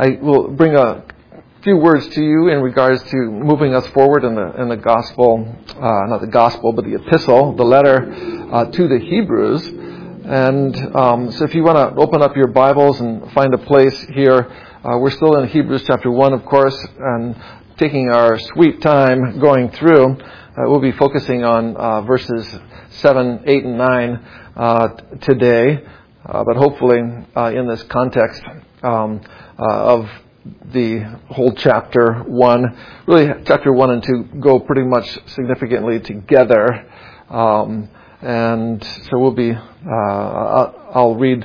I will bring a few words to you in regards to moving us forward in the gospel, not the gospel, but the epistle, the letter to the Hebrews. And so if you want to open up your Bibles and find a place here, we're still in Hebrews chapter 1, of course, and taking our sweet time going through. We'll be focusing on verses 7, 8, and 9 today, but hopefully in this context of the whole chapter 1. Really, chapter 1 and 2 go pretty much significantly together. And so we'll be, I'll read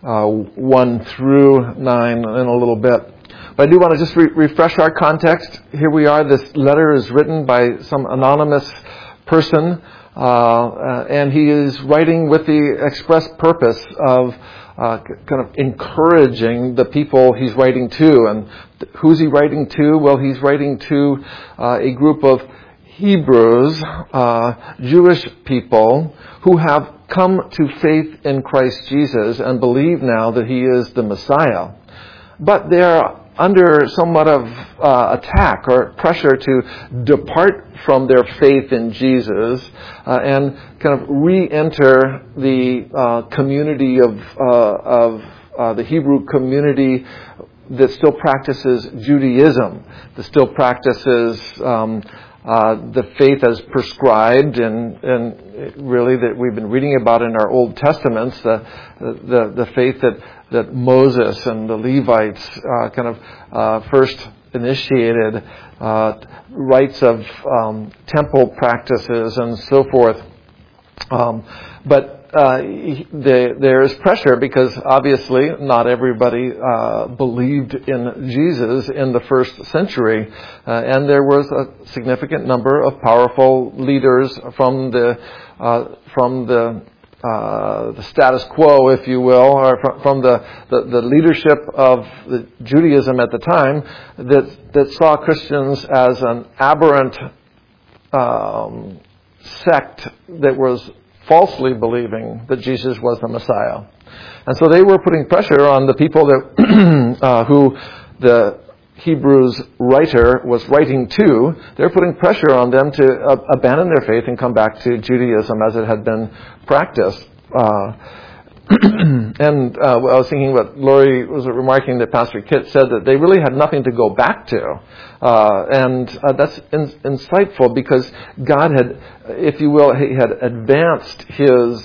1 through 9 in a little bit. But I do want to just refresh our context. Here we are. This letter is written by some anonymous person, and he is writing with the express purpose of kind of encouraging the people he's writing to. And who's he writing to? Well, he's writing to a group of Hebrews, Jewish people who have come to faith in Christ Jesus and believe now that he is the Messiah. But they're under somewhat of attack or pressure to depart from their faith in Jesus and kind of re-enter the community of the Hebrew community that still practices Judaism, that still practices the faith as prescribed and really that we've been reading about in our Old Testaments, the faith that Moses and the Levites first initiated, rites of temple practices and so forth. But there is pressure because obviously not everybody believed in Jesus in the first century, and there was a significant number of powerful leaders from the status quo, if you will, or from the leadership of the Judaism at the time that saw Christians as an aberrant sect that was falsely believing that Jesus was the Messiah. And so they were putting pressure on the people that who the Hebrews writer was writing to. They're putting pressure on them to abandon their faith and come back to Judaism as it had been practiced. And I was thinking what Lori was remarking that Pastor Kit said that they really had nothing to go back to. And that's insightful because God had, if you will, he had advanced his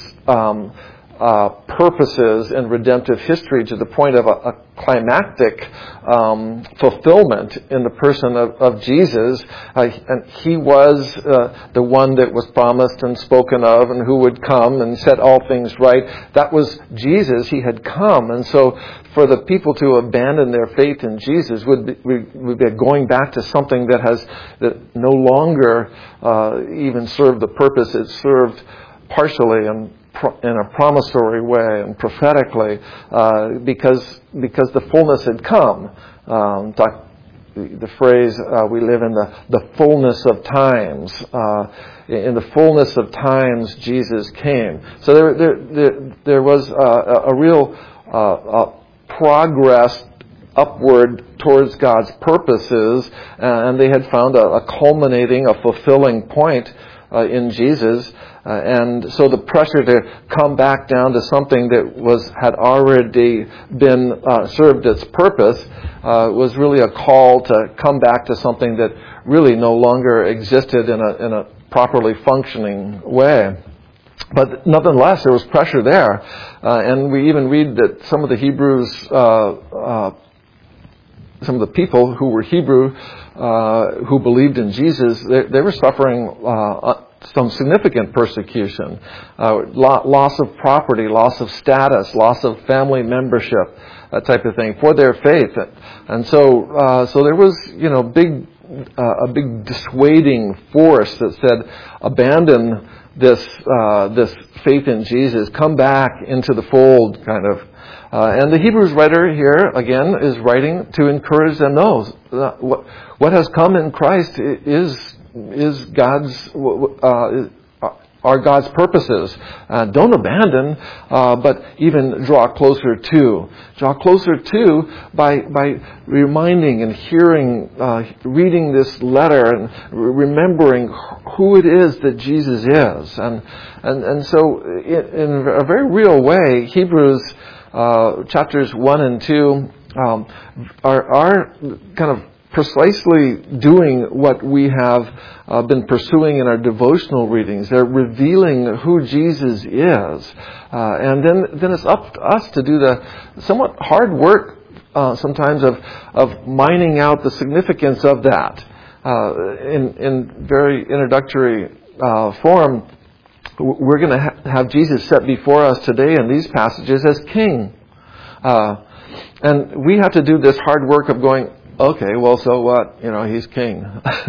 purposes in redemptive history to the point of a climactic fulfillment in the person of Jesus. And he was the one that was promised and spoken of and who would come and set all things right. That was Jesus. He had come. And so for the people to abandon their faith in Jesus would be going back to something that no longer even served the purpose it served partially and in a promissory way and prophetically, because the fullness had come. The phrase, we live in the fullness of times. In the fullness of times, Jesus came. So there was a real progress upward towards God's purposes, and they had found a culminating, a fulfilling point in Jesus. And so the pressure to come back down to something that had already been served its purpose was really a call to come back to something that really no longer existed in a properly functioning way. But nonetheless, there was pressure there, and we even read that some of the Hebrews, some of the people who were Hebrew, who believed in Jesus, they were suffering some significant persecution, loss of property, loss of status, loss of family membership, that type of thing, for their faith. And so there was, a big dissuading force that said, abandon this faith in Jesus, come back into the fold, kind of. And the Hebrews writer here, again, is writing to encourage them. No, what has come in Christ is God's, are God's purposes. Don't abandon, but even draw closer to. Draw closer to by reminding and hearing, reading this letter and remembering who it is that Jesus is. And so in a very real way, Hebrews chapters 1 and 2 are kind of precisely doing what we have been pursuing in our devotional readings. They're revealing who Jesus is. And then it's up to us to do the somewhat hard work sometimes of mining out the significance of that. In very introductory form, we're going to have Jesus set before us today in these passages as King. And we have to do this hard work of going, okay, well, so what? He's king.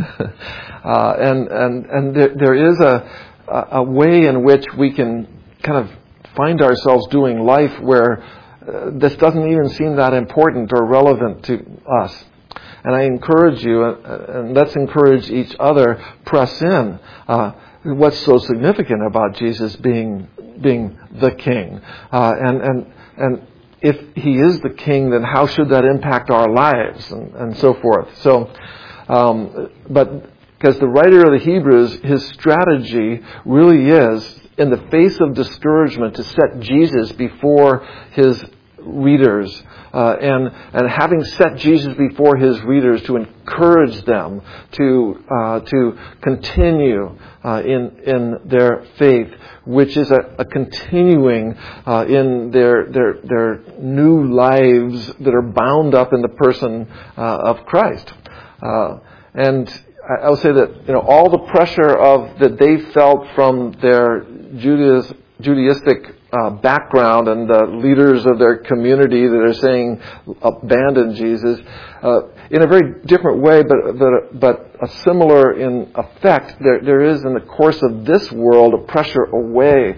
and there is a way in which we can kind of find ourselves doing life where this doesn't even seem that important or relevant to us. And I encourage you, and let's encourage each other, press in. What's so significant about Jesus being the king? And if he is the king, then how should that impact our lives and so forth? So, but because the writer of the Hebrews, his strategy really is, in the face of discouragement, to set Jesus before his readers, and having set Jesus before his readers, to encourage them to continue in their faith, which is a continuing in their new lives that are bound up in the person of Christ. And I will say that all the pressure that they felt from their Judaistic background and the leaders of their community that are saying abandon Jesus, in a very different way, but a similar in effect. There is, in the course of this world, a pressure away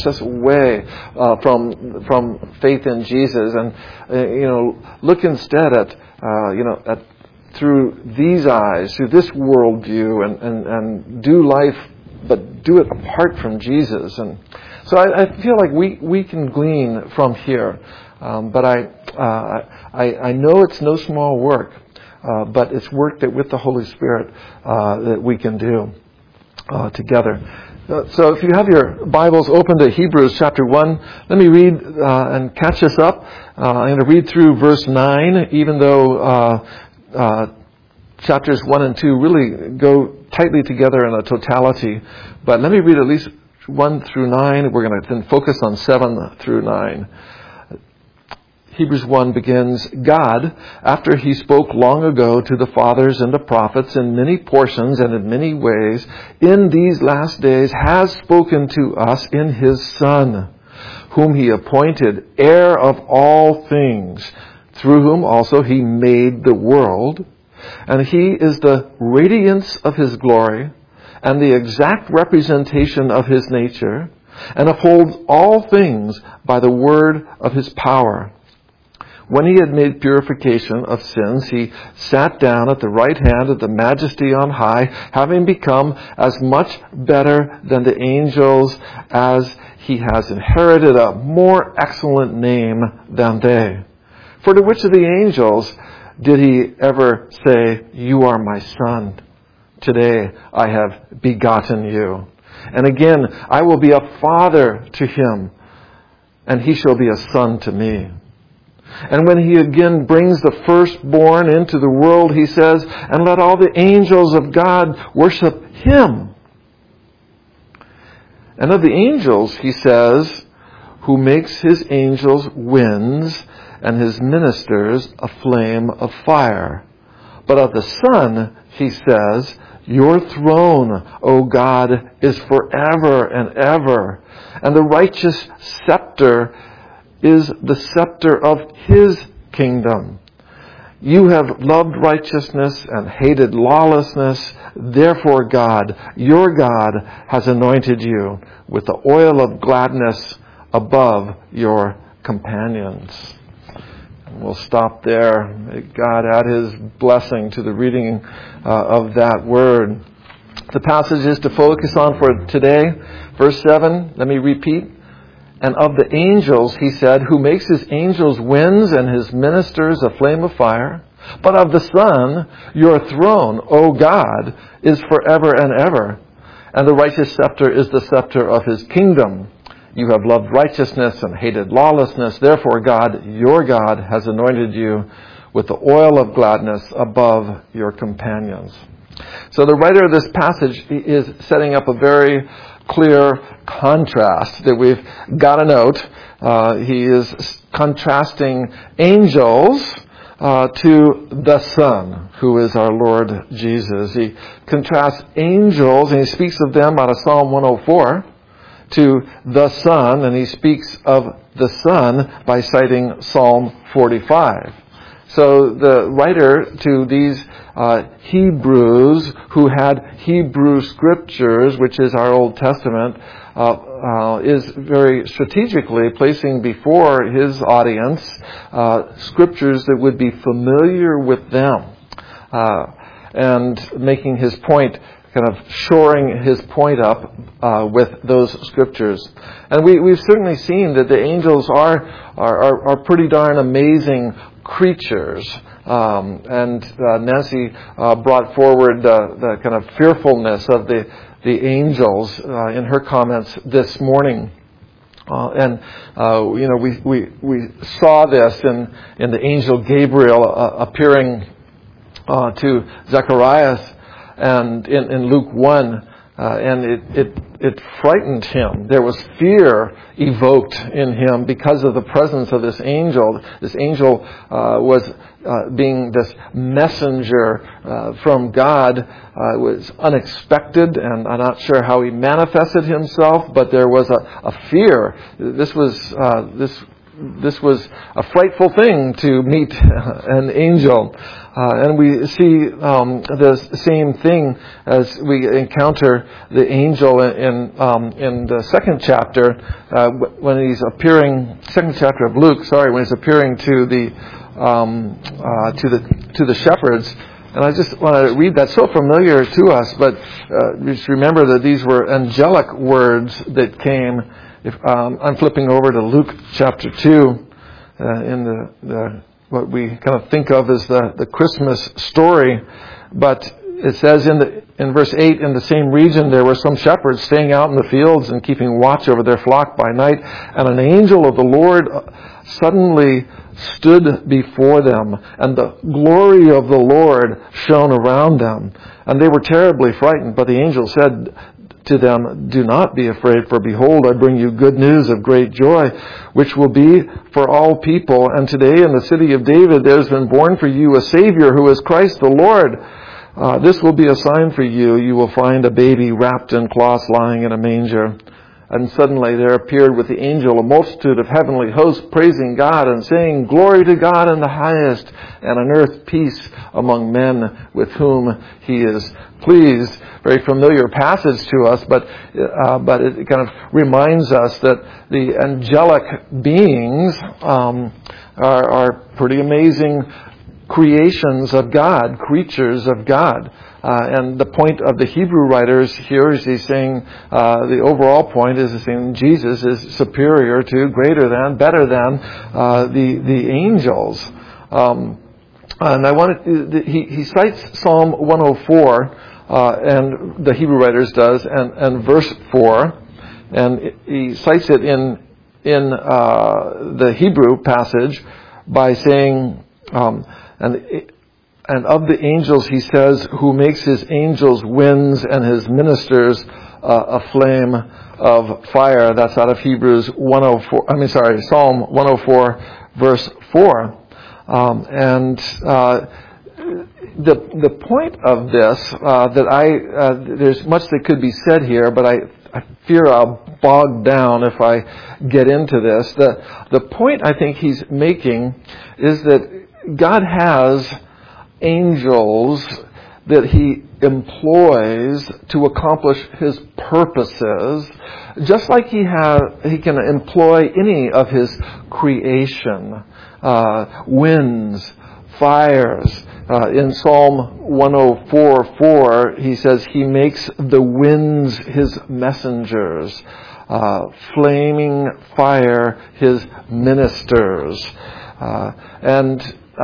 from faith in Jesus, and look instead at through these eyes, through this worldview, and do life, but do it apart from Jesus. And so I feel like we can glean from here, but I know it's no small work, but it's work that with the Holy Spirit that we can do together. So if you have your Bibles open to Hebrews chapter 1, let me read and catch us up. I'm going to read through verse 9, even though chapters 1 and 2 really go tightly together in a totality. But let me read at least 1 through 9. We're going to then focus on 7 through 9. Hebrews 1 begins, God, after he spoke long ago to the fathers and the prophets in many portions and in many ways, in these last days has spoken to us in his Son, whom he appointed heir of all things, through whom also he made the world. And he is the radiance of his glory and the exact representation of his nature, and upholds all things by the word of his power. When he had made purification of sins, he sat down at the right hand of the Majesty on high, having become as much better than the angels as he has inherited a more excellent name than they. For to which of the angels did he ever say, "You are my son. Today I have begotten you"? And again, I will be a father to him, and he shall be a son to me. And when he again brings the firstborn into the world, he says, and let all the angels of God worship him. And of the angels, he says, who makes his angels winds and his ministers a flame of fire. But of the Son, he says, your throne, O God, is forever and ever, and the righteous scepter is the scepter of his kingdom. You have loved righteousness and hated lawlessness. Therefore God, your God, has anointed you with the oil of gladness above your companions. And we'll stop there. May God add his blessing to the reading of that word. The passages to focus on for today, verse 7, let me repeat. And of the angels, he said, who makes his angels winds and his ministers a flame of fire. But of the Son, your throne, O God, is forever and ever. And the righteous scepter is the scepter of his kingdom. You have loved righteousness and hated lawlessness. Therefore, God, your God, has anointed you with the oil of gladness above your companions. So the writer of this passage is setting up a very clear contrast that we've got to note. He is contrasting angels to the Son, who is our Lord Jesus. He contrasts angels, and he speaks of them out of Psalm 104, to the Son, and he speaks of the Son by citing Psalm 45. So the writer to these Hebrews who had Hebrew scriptures, which is our Old Testament, is very strategically placing before his audience scriptures that would be familiar with them, and making his point, kind of shoring his point up with those scriptures. And we've certainly seen that the angels are pretty darn amazing creatures. And Nancy brought forward the kind of fearfulness of the angels in her comments this morning. We saw this in the angel Gabriel appearing to Zacharias, and in Luke 1, and it frightened him. There was fear evoked in him because of the presence of this angel. This angel was being this messenger from God. It was unexpected, and I'm not sure how he manifested himself, but there was a fear. This was a frightful thing to meet an angel. And we see the same thing as we encounter the angel in the second chapter, when he's appearing, second chapter of Luke, when he's appearing to the shepherds. And I just want to read that, so familiar to us, but just remember that these were angelic words that came. I'm flipping over to Luke chapter 2, in the what we kind of think of as the Christmas story. But it says in verse 8, in the same region there were some shepherds staying out in the fields and keeping watch over their flock by night, and an angel of the Lord suddenly stood before them, and the glory of the Lord shone around them, and they were terribly frightened. But the angel said to them, "Do not be afraid, for behold, I bring you good news of great joy, which will be for all people. And today in the city of David there has been born for you a Savior, who is Christ the Lord. This will be a sign for you. You will find a baby wrapped in cloths lying in a manger." And suddenly there appeared with the angel a multitude of heavenly hosts, praising God and saying, "Glory to God in the highest, and on earth peace among men with whom he is pleased." Very familiar passage to us, but it kind of reminds us that the angelic beings are pretty amazing creations of God, creatures of God. And the point of the Hebrew writers here is he's saying, the overall point is saying Jesus is superior to, greater than, better than the angels. And I wanted, he cites Psalm 104, and the Hebrew writers does, and verse 4, and he cites it in the Hebrew passage by saying, and of the angels, he says, who makes his angels winds and his ministers a flame of fire. That's out of Psalm 104, verse 4. The point of this, there's much that could be said here, but I fear I'll bog down if I get into this. The point I think he's making is that God has angels that he employs to accomplish his purposes, just like he can employ any of his creation, winds, fires, In Psalm 104:4, he says, He makes the winds His messengers, flaming fire His ministers. And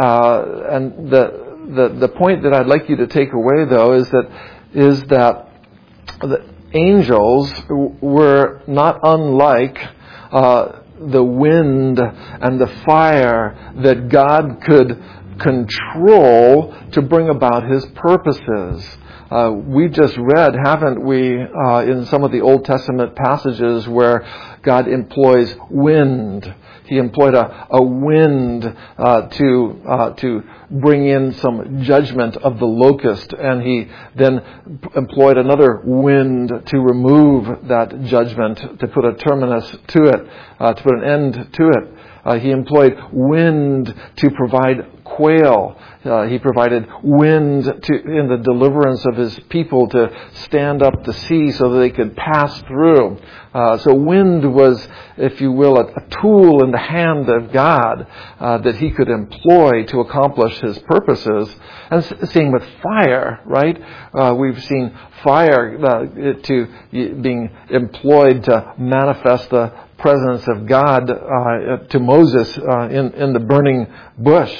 the point that I'd like you to take away, though, is that the angels were not unlike the wind and the fire that God could control to bring about His purposes. We just read, haven't we, in some of the Old Testament passages where God employs wind. He employed a wind to bring in some judgment of the locust, and He then employed another wind to remove that judgment, to put a terminus to it, to put an end to it. He employed wind to provide quail. He provided wind in the deliverance of His people to stand up the sea so that they could pass through. So wind was, if you will, a tool in the hand of God that He could employ to accomplish His purposes. And same with fire, right? We've seen fire being employed to manifest the presence of God to Moses in the burning bush.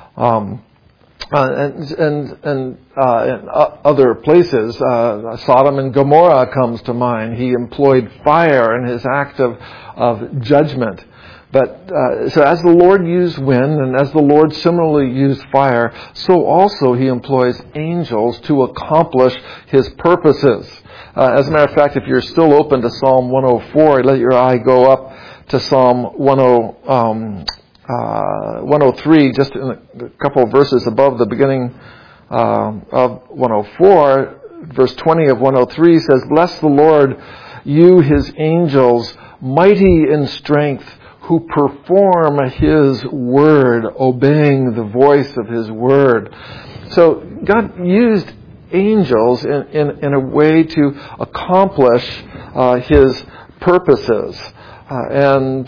And other places, Sodom and Gomorrah comes to mind. He employed fire in His act of judgment. But so as the Lord used wind, and as the Lord similarly used fire, so also He employs angels to accomplish His purposes. As a matter of fact, if you're still open to Psalm 104, let your eye go up to Psalm 103, just in a couple of verses above the beginning of 104. Verse 20 of 103 says, Bless the Lord, you His angels, mighty in strength, who perform His word, obeying the voice of His word. So God used angels in a way to accomplish His purposes. And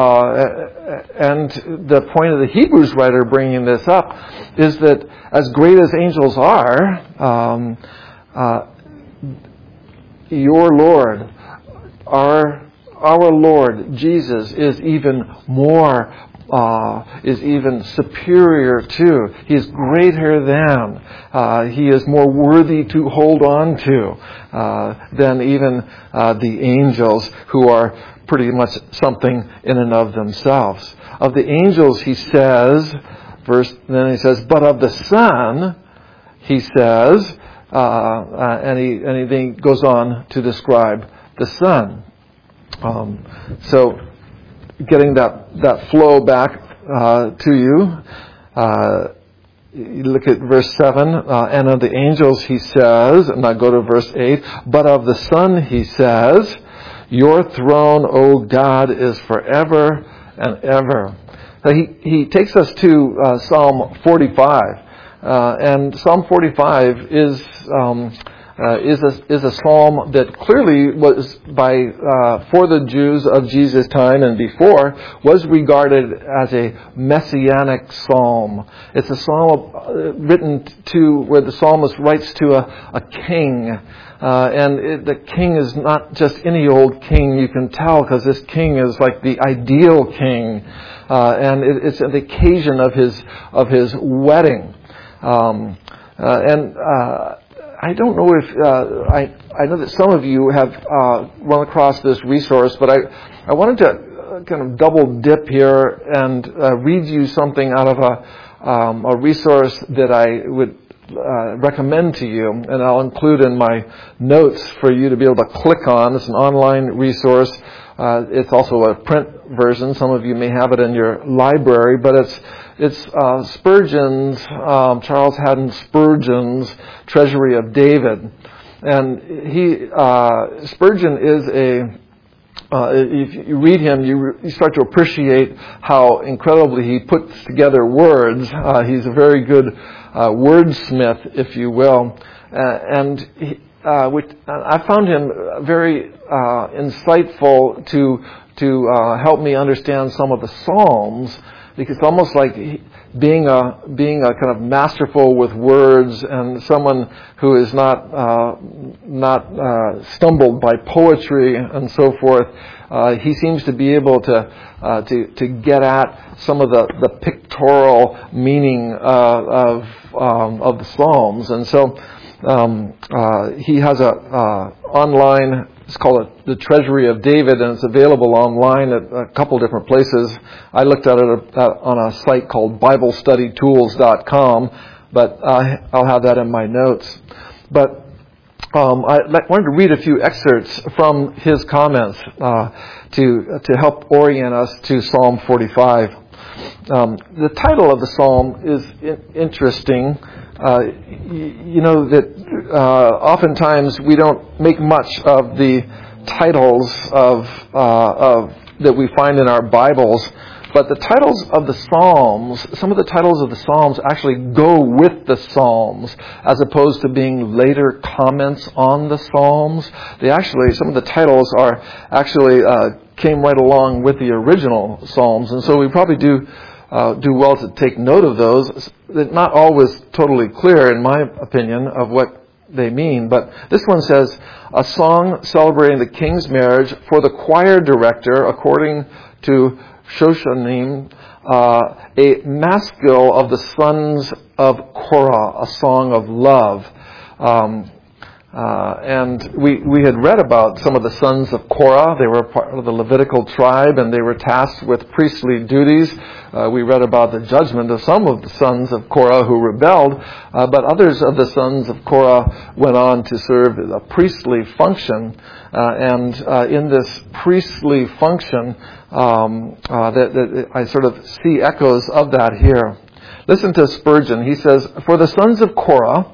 the point of the Hebrews writer bringing this up is that as great as angels are, your Lord, our Lord Jesus is even more, is even superior to. He is greater than. He is more worthy to hold on to than even the angels, who are pretty much something in and of themselves. Of the angels, he says, then he says, but of the Son, he says, and he then goes on to describe the Son. So, getting that flow back to you, you look at verse 7, and of the angels, he says, and I go to verse 8, but of the Son, he says, your throne, O God, is forever and ever. So he takes us to Psalm 45, and Psalm 45 is a psalm that clearly was for the Jews of Jesus' time and before was regarded as a messianic psalm. It's a psalm written where the psalmist writes to a king. And the king is not just any old king, you can tell, because this king is like the ideal king. And it's the occasion of his wedding. I don't know if, I know that some of you have run across this resource, but I wanted to kind of double dip here and read you something out of a resource that I would recommend to you, and I'll include in my notes for you to be able to click on. It's an online resource. It's also a print version. Some of you may have it in your library, but it's Spurgeon's, Charles Haddon Spurgeon's Treasury of David. And Spurgeon is if you read him, you start to appreciate how incredibly he puts together words. He's a very good wordsmith, if you will. And I found him very insightful to help me understand some of the Psalms, because it's almost like being a kind of masterful with words and someone who is not stumbled by poetry and so forth. He seems to be able to get at some of the pictorial meaning of the Psalms, and so he has a online. It's called The Treasury of David, and it's available online at a couple different places. I looked at it on a site called BibleStudyTools.com, but I'll have that in my notes. But I wanted to read a few excerpts from his comments to help orient us to Psalm 45. The title of the psalm is interesting. You know that oftentimes we don't make much of the titles of that we find in our Bibles, but the titles of the Psalms, some of the titles of the Psalms actually go with the Psalms, as opposed to being later comments on the Psalms. Some of the titles are actually came right along with the original Psalms, and so we probably do well to take note of those. They're not always totally clear, in my opinion, of what they mean. But this one says, a song celebrating the king's marriage for the choir director, according to Shoshanim, a maskil of the sons of Korah, a song of love. And we had read about some of the sons of Korah. They were part of the Levitical tribe, and they were tasked with priestly duties. We read about the judgment of some of the sons of Korah who rebelled, but others of the sons of Korah went on to serve a priestly function. And in this priestly function, that I sort of see echoes of that here. Listen to Spurgeon. He says, for the sons of Korah,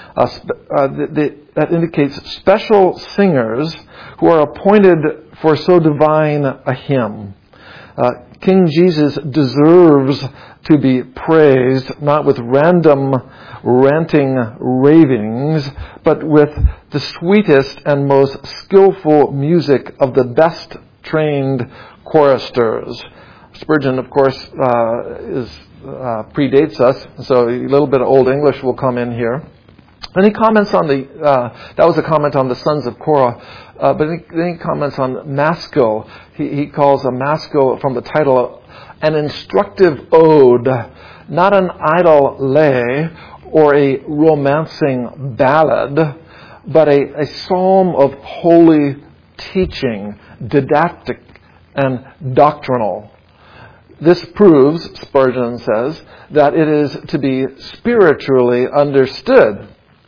that indicates special singers who are appointed for so divine a hymn. King Jesus deserves to be praised, not with random ranting ravings, but with the sweetest and most skillful music of the best trained choristers. Spurgeon, of course, predates us, so a little bit of Old English will come in here. And he comments on that was a comment on the sons of Korah, but then he comments on maskil. He calls a maskil, from the title, an instructive ode, not an idle lay or a romancing ballad, but a psalm of holy teaching, didactic and doctrinal. This proves, Spurgeon says, that it is to be spiritually understood.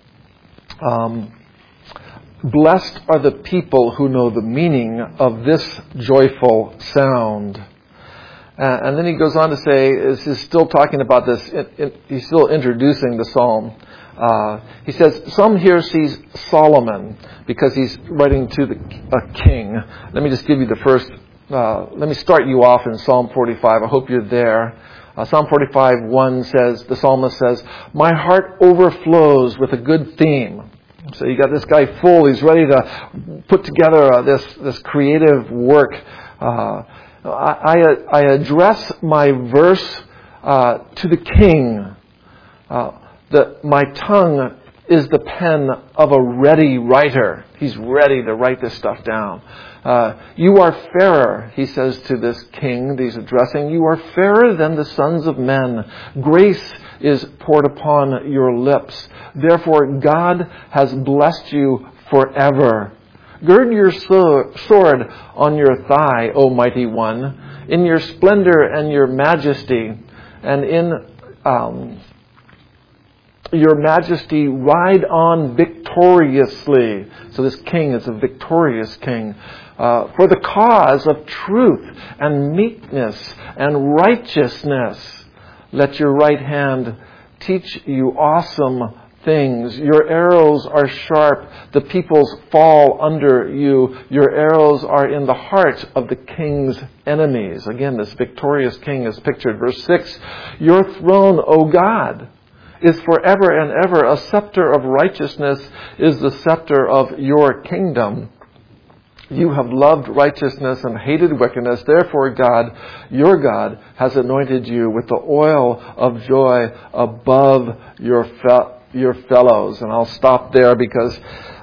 Blessed are the people who know the meaning of this joyful sound. And then he goes on to say, he's still talking about this, he's still introducing the psalm. He says, some here sees Solomon, because he's writing to a king. Let me just give you the first, let me start you off in Psalm 45. I hope you're there. Psalm 45:1 says, the psalmist says, my heart overflows with a good theme. So you got this guy full. He's ready to put together this creative work. I address my verse to the king. My tongue is the pen of a ready writer. He's ready to write this stuff down. You are fairer, he says to this king he's addressing. You are fairer than the sons of men. Grace is poured upon your lips. Therefore, God has blessed you forever. Gird your sword on your thigh, O mighty one, in your splendor and your majesty, and in your majesty ride on victoriously. So this king is a victorious king. For the cause of truth and meekness and righteousness, let your right hand teach you awesome things. Your arrows are sharp. The peoples fall under you. Your arrows are in the heart of the king's enemies. Again, this victorious king is pictured. Verse 6, your throne, O God, is forever and ever. A scepter of righteousness is the scepter of your kingdom. You have loved righteousness and hated wickedness. Therefore, God, your God, has anointed you with the oil of joy above your fellows. And I'll stop there because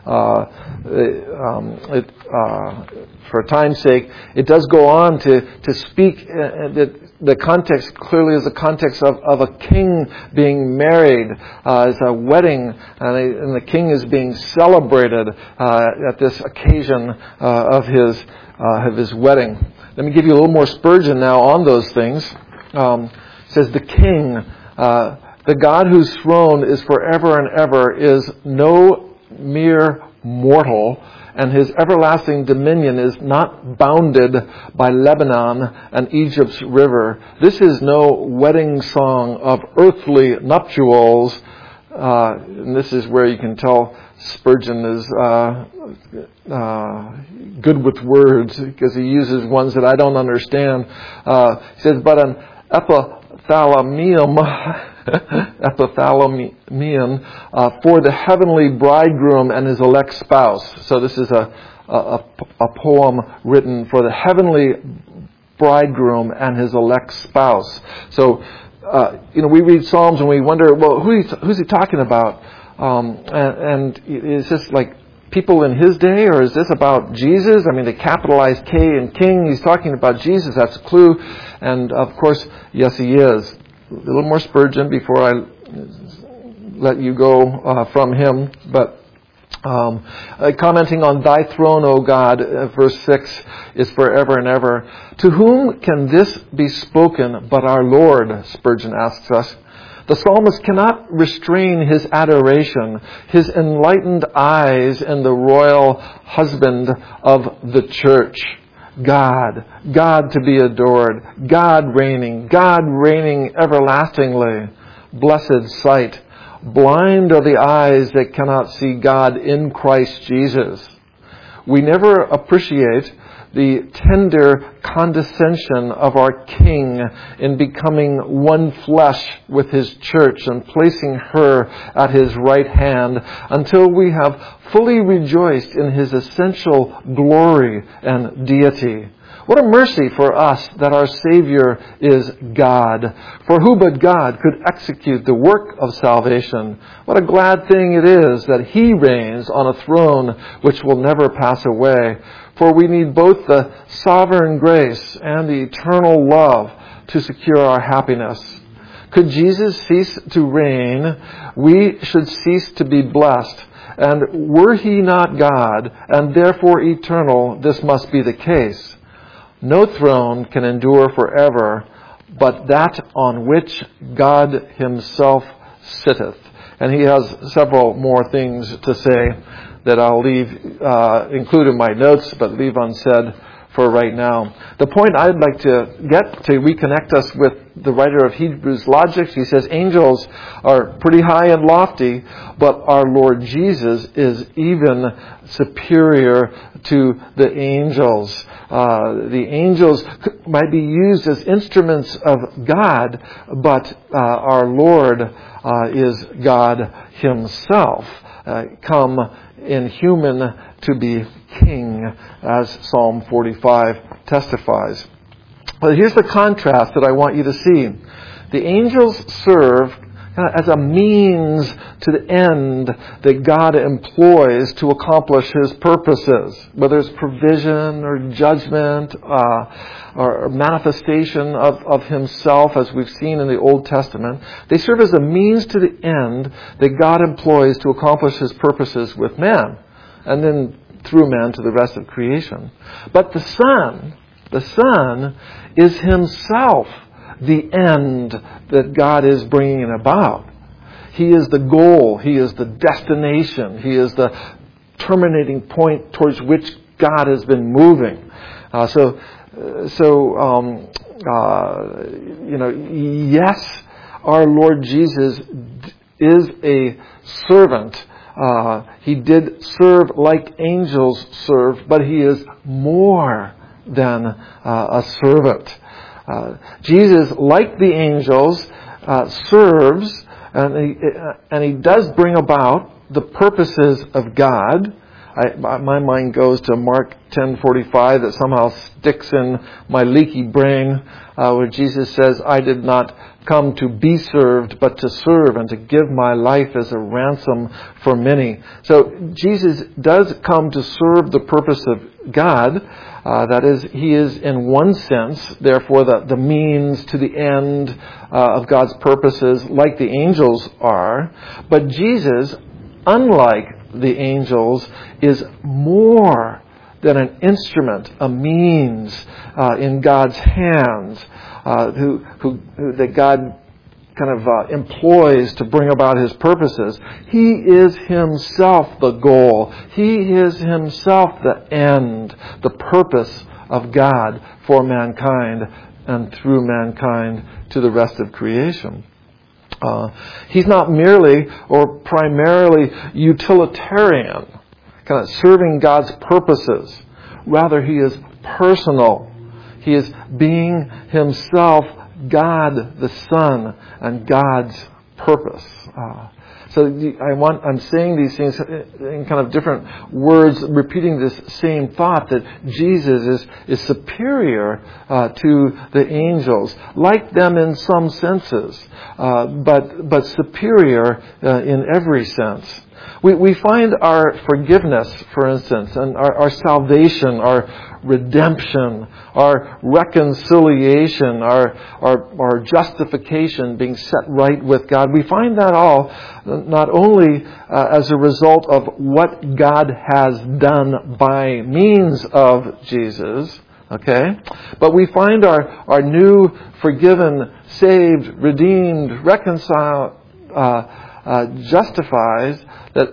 for time's sake, it does go on to speak. The context clearly is the context of a king being married. It's a wedding, and the king is being celebrated at this occasion of his wedding. Let me give you a little more Spurgeon now on those things. It says, the king, the God whose throne is forever and ever, is no mere mortal, and his everlasting dominion is not bounded by Lebanon and Egypt's river. This is no wedding song of earthly nuptials. And this is where you can tell Spurgeon is good with words, because he uses ones that I don't understand. He says, but an epithalamium for the heavenly bridegroom and his elect spouse. So this is a poem written for the heavenly bridegroom and his elect spouse. So, we read Psalms and we wonder, well, who's he talking about? And is this like people in his day, or is this about Jesus? I mean, they capitalize K in king. He's talking about Jesus. That's a clue. And of course, yes, he is. A little more Spurgeon before I let you go from him. But commenting on thy throne, O God, verse 6 is forever and ever. To whom can this be spoken but our Lord? Spurgeon asks us. The psalmist cannot restrain his adoration, his enlightened eyes in the royal husband of the church. God to be adored, God reigning everlastingly. Blessed sight. Blind are the eyes that cannot see God in Christ Jesus. We never appreciate the tender condescension of our King in becoming one flesh with His church and placing her at His right hand until we have fully rejoiced in His essential glory and deity. What a mercy for us that our Savior is God. For who but God could execute the work of salvation? What a glad thing it is that He reigns on a throne which will never pass away. For we need both the sovereign grace and the eternal love to secure our happiness. Could Jesus cease to reign, we should cease to be blessed. And were He not God, and therefore eternal, this must be the case. No throne can endure forever, but that on which God Himself sitteth. And he has several more things to say that I'll include in my notes, but leave unsaid for right now. The point I'd like to get to reconnect us with the writer of Hebrews' logic. He says angels are pretty high and lofty, but our Lord Jesus is even superior to the angels. The angels might be used as instruments of God, but our Lord is God Himself, come in human to be King, as Psalm 45 testifies. But here's the contrast that I want you to see. The angels serve as a means to the end that God employs to accomplish His purposes, whether it's provision or judgment or manifestation of Himself, as we've seen in the Old Testament. They serve as a means to the end that God employs to accomplish His purposes with man, and then through man to the rest of creation. But the Son is Himself the end that God is bringing about. He is the goal. He is the destination. He is the terminating point towards which God has been moving. Yes, our Lord Jesus is a servant. He did serve like angels serve, but He is more than a servant. Jesus, like the angels, serves, and he does bring about the purposes of God, my mind goes to Mark 10:45 that somehow sticks in my leaky brain, where Jesus says, "I did not come to be served, but to serve and to give my life as a ransom for many." So Jesus does come to serve the purpose of God. That is, He is in one sense, therefore, the means to the end of God's purposes, like the angels are. But Jesus, unlike the angels, is more than an instrument, a means in God's hands, that God kind of employs to bring about His purposes. He is Himself the goal. He is Himself the end, the purpose of God for mankind and through mankind to the rest of creation. He's not merely or primarily utilitarian, kind of serving God's purposes. Rather, He is personal. He is being Himself God the Son and God's purpose. So I'm saying these things in kind of different words, repeating this same thought that Jesus is superior to the angels, like them in some senses, but superior in every sense. We find our forgiveness, for instance, and our salvation, our redemption, our reconciliation, our justification, being set right with God. We find that all not only as a result of what God has done by means of Jesus, okay, but we find our new, forgiven, saved, redeemed, reconciled, justifies, that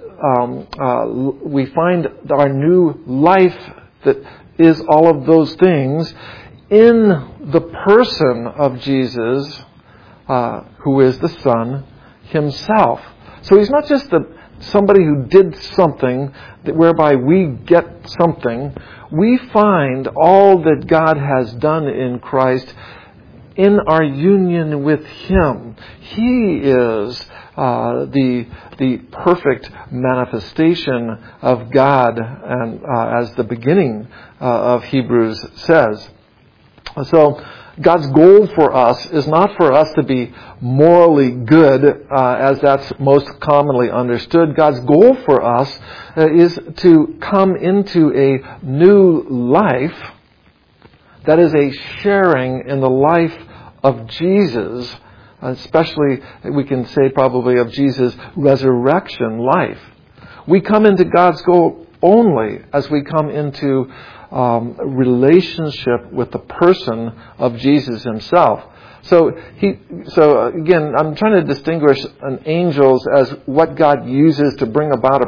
we find our new life that is all of those things in the person of Jesus, who is the Son Himself. So He's not just somebody who did something whereby we get something. We find all that God has done in Christ in our union with Him. He is the perfect manifestation of God, and as the beginning of Hebrews says. So God's goal for us is not for us to be morally good, as that's most commonly understood. God's goal for us is to come into a new life that is a sharing in the life of Jesus, especially we can say probably of Jesus' resurrection life. We come into God's goal only as we come into relationship with the person of Jesus Himself. So again, I'm trying to distinguish angels as what God uses to bring about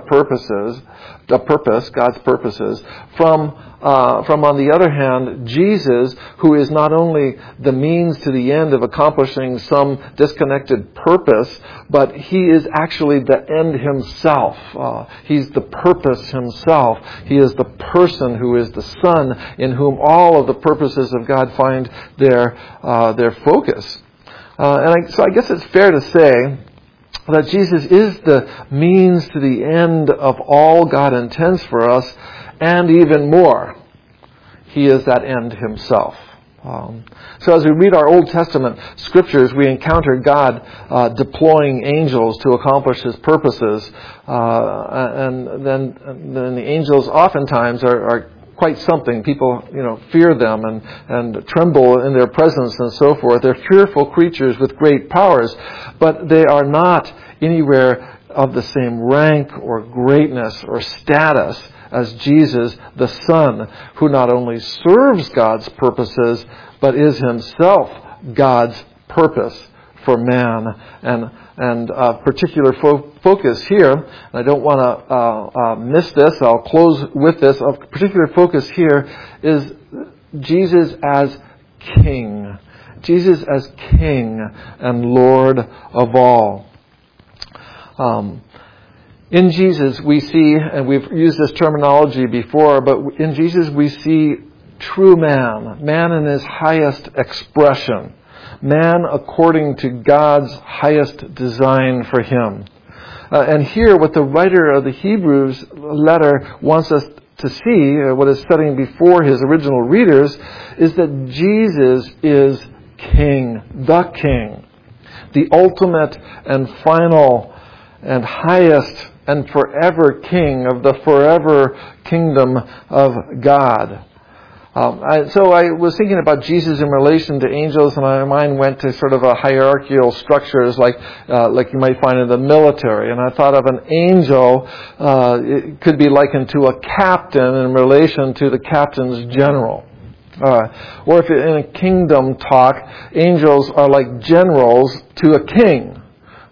God's purposes, from on the other hand, Jesus, who is not only the means to the end of accomplishing some disconnected purpose, but He is actually the end Himself. He's the purpose Himself. He is the person who is the Son, in whom all of the purposes of God find their focus. So I guess it's fair to say that Jesus is the means to the end of all God intends for us, and even more, He is that end Himself. So as we read our Old Testament scriptures, we encounter God deploying angels to accomplish His purposes, and then the angels oftentimes are quite something. People, fear them and tremble in their presence and so forth. They're fearful creatures with great powers, but they are not anywhere of the same rank or greatness or status as Jesus, the Son, who not only serves God's purposes, but is Himself God's purpose for man. And particular focus here, and I don't want to miss this, I'll close with this, a particular focus here is Jesus as King. Jesus as King and Lord of all. In Jesus we see, and we've used this terminology before, but in Jesus we see true man in his highest expression, man according to God's highest design for him. And here, what the writer of the Hebrews letter wants us to see, what is setting before his original readers, is that Jesus is King, the ultimate and final and highest and forever King of the forever kingdom of God. So I was thinking about Jesus in relation to angels, and my mind went to sort of a hierarchical structures like you might find in the military. And I thought of an angel, it could be likened to a captain in relation to the captain's general. Or if in a kingdom talk, angels are like generals to a king.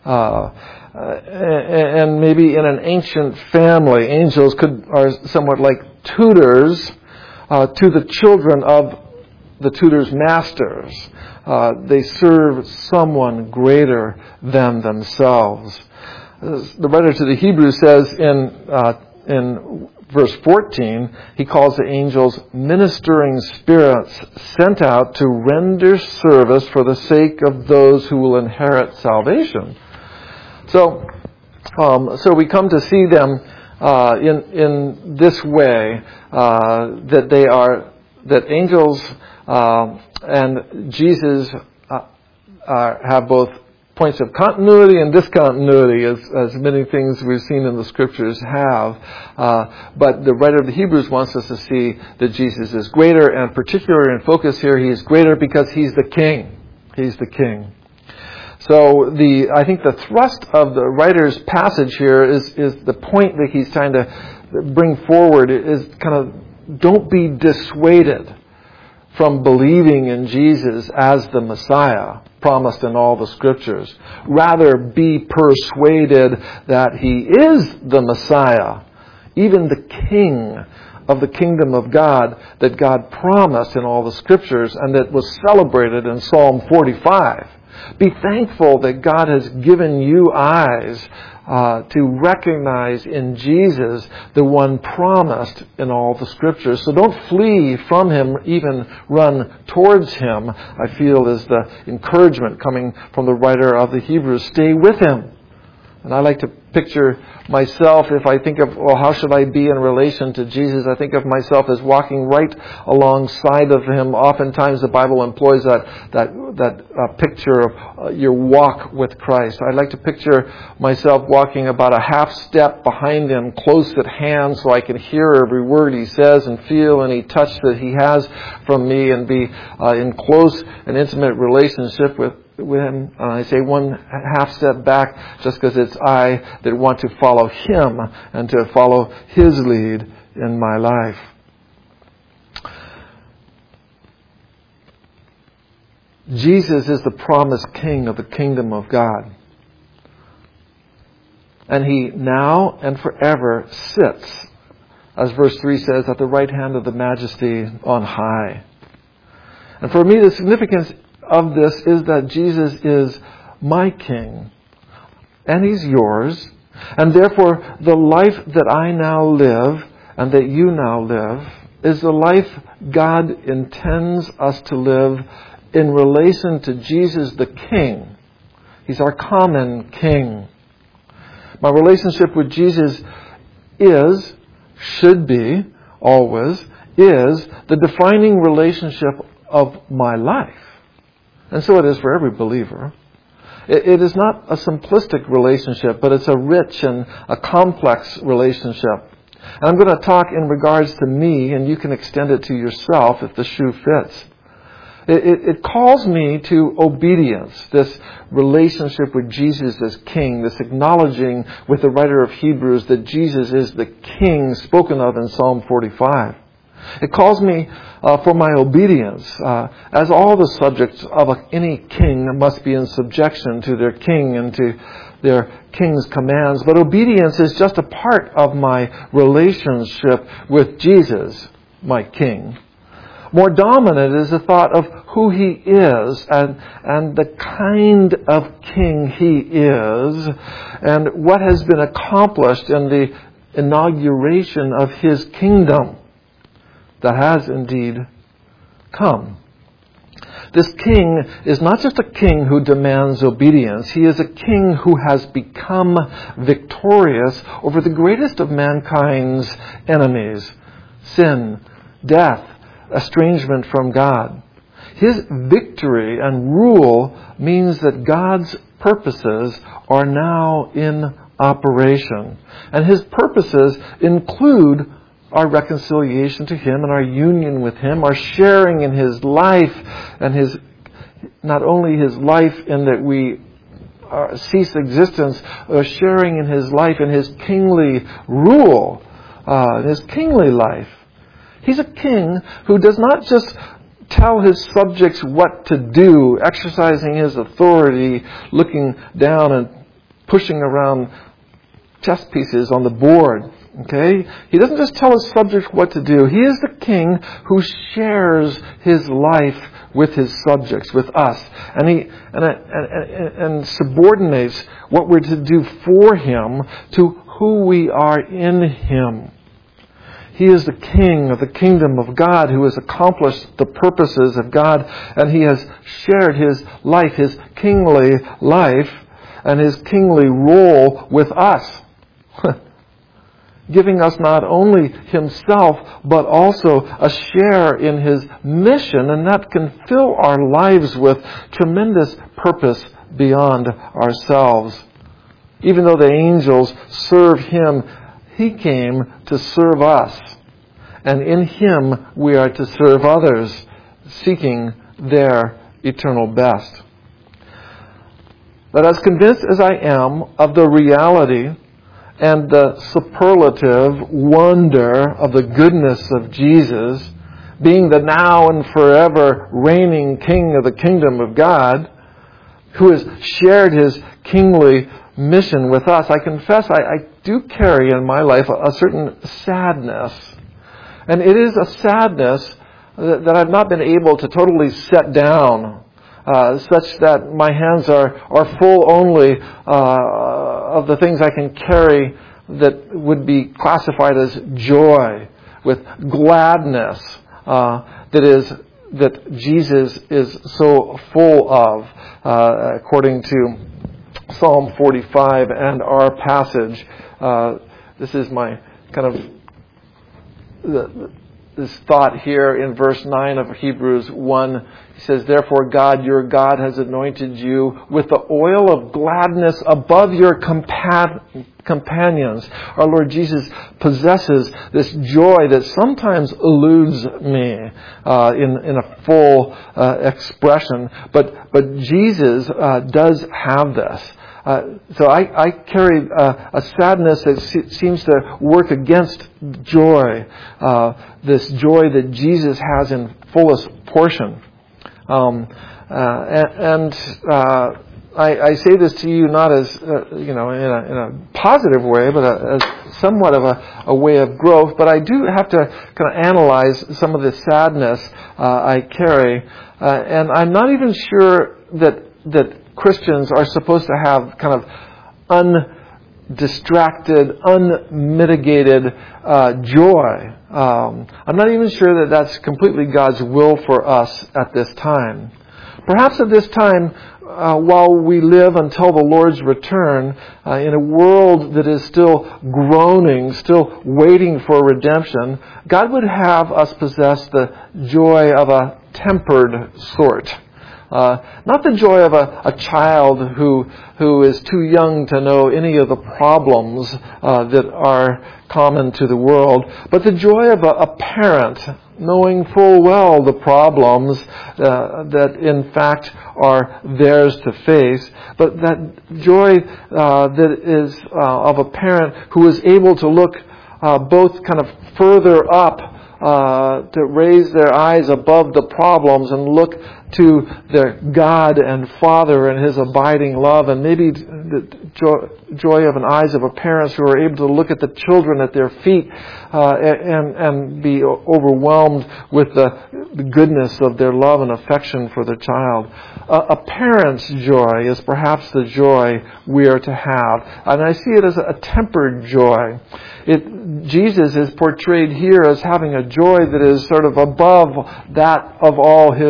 And maybe in an ancient family, angels are somewhat like tutors to the children of the tutor's masters. They serve someone greater than themselves. The writer to the Hebrews says in verse 14, he calls the angels ministering spirits sent out to render service for the sake of those who will inherit salvation. So we come to see them in this way, that angels and Jesus have both points of continuity and discontinuity, as many things we've seen in the Scriptures have. But the writer of the Hebrews wants us to see that Jesus is greater, and particularly in focus here, he is greater because he's the King. He's the King. So I think the thrust of the writer's passage here is the point that he's trying to bring forward is kind of, don't be dissuaded from believing in Jesus as the Messiah promised in all the Scriptures. Rather, be persuaded that he is the Messiah, even the King of the kingdom of God that God promised in all the Scriptures and that was celebrated in Psalm 45. Be thankful that God has given you eyes to recognize in Jesus the one promised in all the Scriptures. So don't flee from him, even run towards him, I feel is the encouragement coming from the writer of the Hebrews. Stay with him. And I like to picture myself, if I think of, well, how should I be in relation to Jesus? I think of myself as walking right alongside of him. Oftentimes the Bible employs that picture of your walk with Christ. I like to picture myself walking about a half step behind him, close at hand, so I can hear every word he says and feel any touch that he has from me, and be in close and intimate relationship with him. I say one half step back just because it's I that want to follow him and to follow his lead in my life. Jesus is the promised King of the kingdom of God. And he now and forever sits, as verse 3 says, at the right hand of the Majesty on high. And for me, the significance of this is that Jesus is my King, and he's yours, and therefore the life that I now live and that you now live is the life God intends us to live in relation to Jesus the King. He's our common King. My relationship with Jesus should be, always, is the defining relationship of my life. And so it is for every believer. It is not a simplistic relationship, but it's a rich and a complex relationship. And I'm going to talk in regards to me, and you can extend it to yourself if the shoe fits. It calls me to obedience, this relationship with Jesus as King, this acknowledging with the writer of Hebrews that Jesus is the King spoken of in Psalm 45. It calls me for my obedience, as all the subjects of any king must be in subjection to their king and to their king's commands. But obedience is just a part of my relationship with Jesus, my King. More dominant is the thought of who he is and the kind of king he is and what has been accomplished in the inauguration of his kingdom that has indeed come. This king is not just a king who demands obedience. He is a king who has become victorious over the greatest of mankind's enemies: sin, death, estrangement from God. His victory and rule means that God's purposes are now in operation. And His purposes include our reconciliation to Him and our union with Him, our sharing in His life, and not only His life in that we cease existence, sharing in His life and His kingly rule, His kingly life. He's a king who does not just tell His subjects what to do, exercising His authority, looking down and pushing around chess pieces on the board. Okay? He doesn't just tell His subjects what to do. He is the king who shares His life with His subjects, with us. And He and subordinates what we're to do for Him to who we are in Him. He is the king of the kingdom of God who has accomplished the purposes of God, and He has shared His life, His kingly life, and His kingly role with us, giving us not only Himself, but also a share in His mission, and that can fill our lives with tremendous purpose beyond ourselves. Even though the angels serve Him, He came to serve us. And in Him we are to serve others, seeking their eternal best. But as convinced as I am of the reality and the superlative wonder of the goodness of Jesus, being the now and forever reigning King of the kingdom of God, who has shared His kingly mission with us, I confess I do carry in my life a certain sadness. And it is a sadness that I've not been able to totally set down, such that my hands are full only of the things I can carry that would be classified as joy, with gladness that Jesus is so full of, according to Psalm 45 and our passage. This is my kind of this thought here in verse 9 of Hebrews 1. He says, "Therefore God, your God, has anointed you with the oil of gladness above your companions." Our Lord Jesus possesses this joy that sometimes eludes me in a full expression. But Jesus does have this. So I carry a sadness that seems to work against joy, this joy that Jesus has in fullest portion. I say this to you not as in a positive way, but as somewhat of a way of growth. But I do have to kind of analyze some of the sadness I carry, and I'm not even sure that Christians are supposed to have kind of undistracted, unmitigated joy. I'm not even sure that that's completely God's will for us at this time. Perhaps at this time, while we live until the Lord's return, in a world that is still groaning, still waiting for redemption, God would have us possess the joy of a tempered sort. Not the joy of a child who is too young to know any of the problems that are common to the world, but the joy of a parent knowing full well the problems that in fact are theirs to face, but that joy that is of a parent who is able to look both kind of further up, to raise their eyes above the problems and look to their God and Father and His abiding love, and maybe the joy of an eyes of a parents who are able to look at the children at their feet and be overwhelmed with the goodness of their love and affection for their child. A parent's joy is perhaps the joy we are to have, and I see it as a tempered joy. Jesus is portrayed here as having a joy that is sort of above that of all His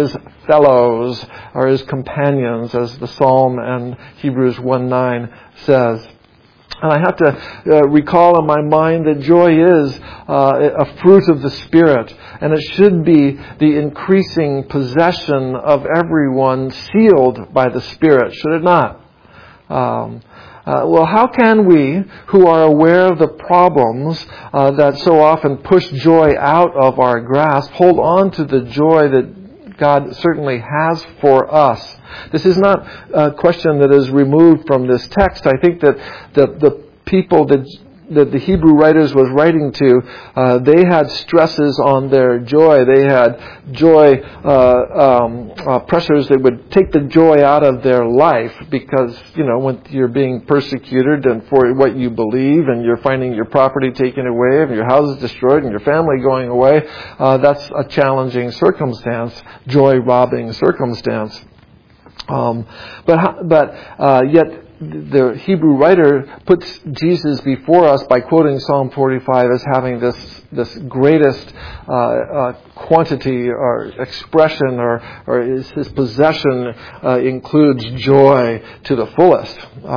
fellows, or his companions, as the Psalm and Hebrews 1:9 says. And I have to recall in my mind that joy is a fruit of the Spirit, and it should be the increasing possession of everyone sealed by the Spirit, should it not? Well, how can we, who are aware of the problems that so often push joy out of our grasp, hold on to the joy that God certainly has for us? This is not a question that is removed from this text. I think that the people that the Hebrew writers was writing to, they had stresses on their joy. They had joy pressures that would take the joy out of their life because, when you're being persecuted and for what you believe and you're finding your property taken away and your house is destroyed and your family going away, that's a challenging circumstance, joy-robbing circumstance. But yet the Hebrew writer puts Jesus before us by quoting Psalm 45 as having this greatest quantity or expression, or his possession includes joy to the fullest.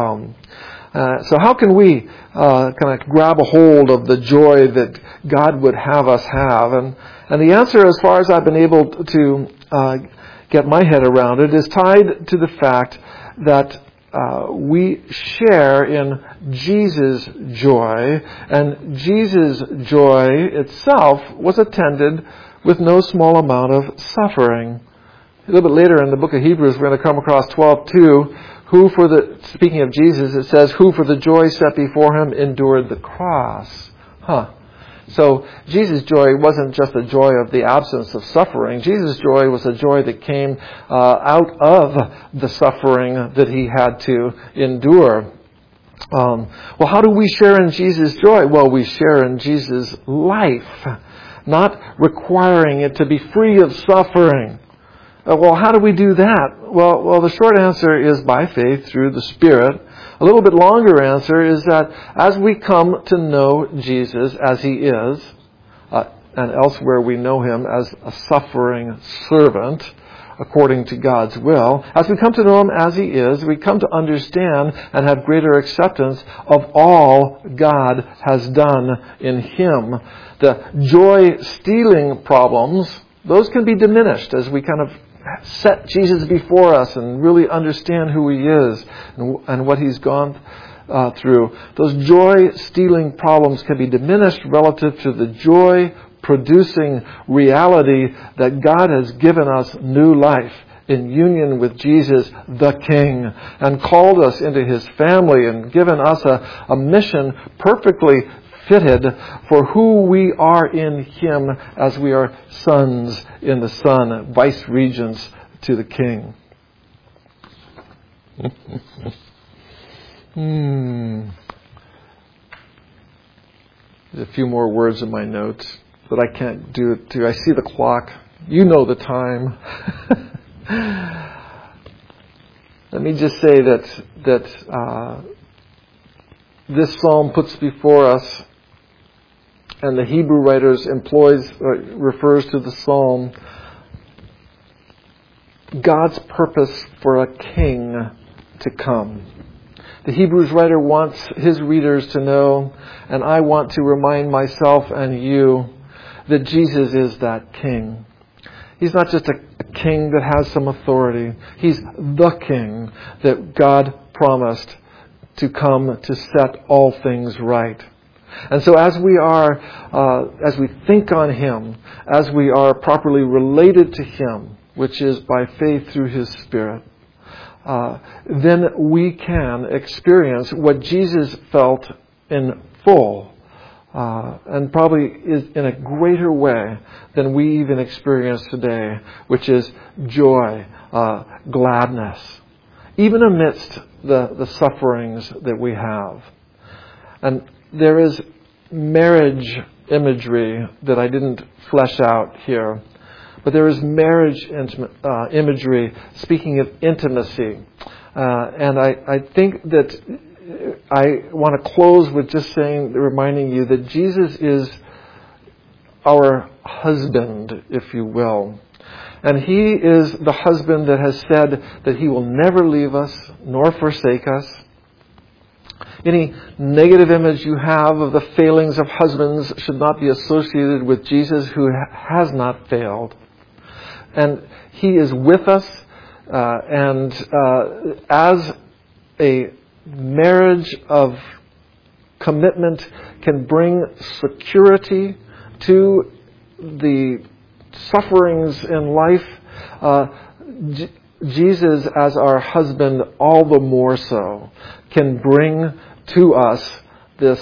So how can we kind of grab a hold of the joy that God would have us have? And the answer, as far as I've been able to get my head around it, is tied to the fact that we share in Jesus' joy, and Jesus' joy itself was attended with no small amount of suffering. A little bit later in the book of Hebrews, we're going to come across 12:2, speaking of Jesus, it says, who for the joy set before him endured the cross. So Jesus' joy wasn't just a joy of the absence of suffering. Jesus' joy was a joy that came out of the suffering that he had to endure. Well, how do we share in Jesus' joy? Well, we share in Jesus' life, not requiring it to be free of suffering. Well, how do we do that? Well, the short answer is by faith through the Spirit. A little bit longer answer is that as we come to know Jesus as he is, and elsewhere we know him as a suffering servant, according to God's will, as we come to know him as he is, we come to understand and have greater acceptance of all God has done in him. The joy-stealing problems, those can be diminished as we kind of set Jesus before us and really understand who he is and what he's gone through. Those joy-stealing problems can be diminished relative to the joy-producing reality that God has given us new life in union with Jesus the King, and called us into his family and given us a mission perfectly fitted for who we are in him as we are sons in the Son, vice regents to the King. There's a few more words in my notes, but I can't do it too. I see the clock. You know the time. Let me just say that this psalm puts before us, and the Hebrew writers refers to the psalm, God's purpose for a king to come. The Hebrews writer wants his readers to know, and I want to remind myself and you, that Jesus is that king. He's not just a king that has some authority. He's the king that God promised to come to set all things right. And so as we think on him, as we are properly related to him, which is by faith through his Spirit, then we can experience what Jesus felt in full, and probably is in a greater way than we even experience today, which is joy, gladness, even amidst the sufferings that we have. And there is marriage imagery that I didn't flesh out here, but there is marriage imagery speaking of intimacy. And I think that I want to close with just reminding you that Jesus is our husband, if you will. And He is the husband that has said that He will never leave us nor forsake us. Any negative image you have of the failings of husbands should not be associated with Jesus, who has not failed. And He is with us, and as a marriage of commitment can bring security to the sufferings in life, Jesus as our husband all the more so can bring to us this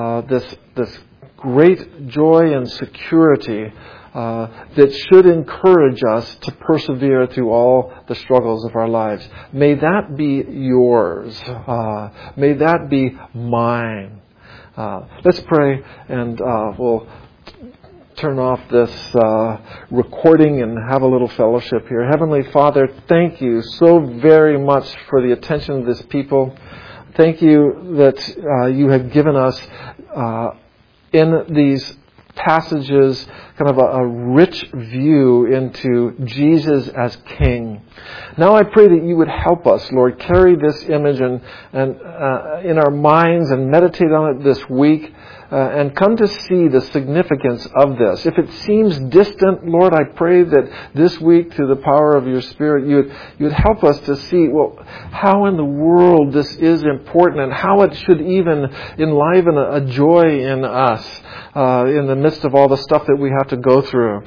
great joy and security that should encourage us to persevere through all the struggles of our lives. May that be yours. May that be mine. Let's pray, and we'll turn off this recording and have a little fellowship here. Heavenly Father, thank you so very much for the attention of this people. Thank you that you have given us in these passages kind of a rich view into Jesus as King. Now I pray that you would help us, Lord, carry this image and in our minds and meditate on it this week. And come to see the significance of this. If it seems distant, Lord, I pray that this week, through the power of your Spirit, you would help us to see, well, how in the world this is important and how it should even enliven a joy in us in the midst of all the stuff that we have to go through.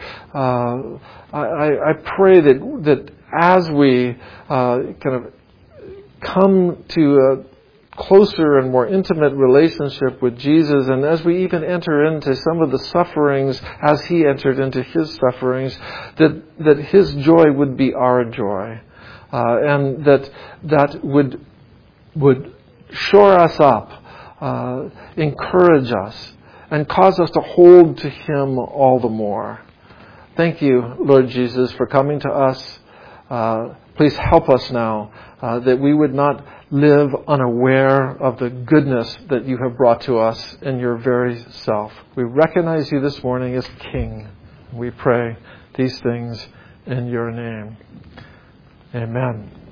I pray that as we kind of come to a closer and more intimate relationship with Jesus, and as we even enter into some of the sufferings as He entered into His sufferings, that His joy would be our joy, and that would shore us up, encourage us, and cause us to hold to Him all the more. Thank you, Lord Jesus, for coming to us. Please help us now that we would not live unaware of the goodness that you have brought to us in your very self. We recognize you this morning as King. We pray these things in your name. Amen.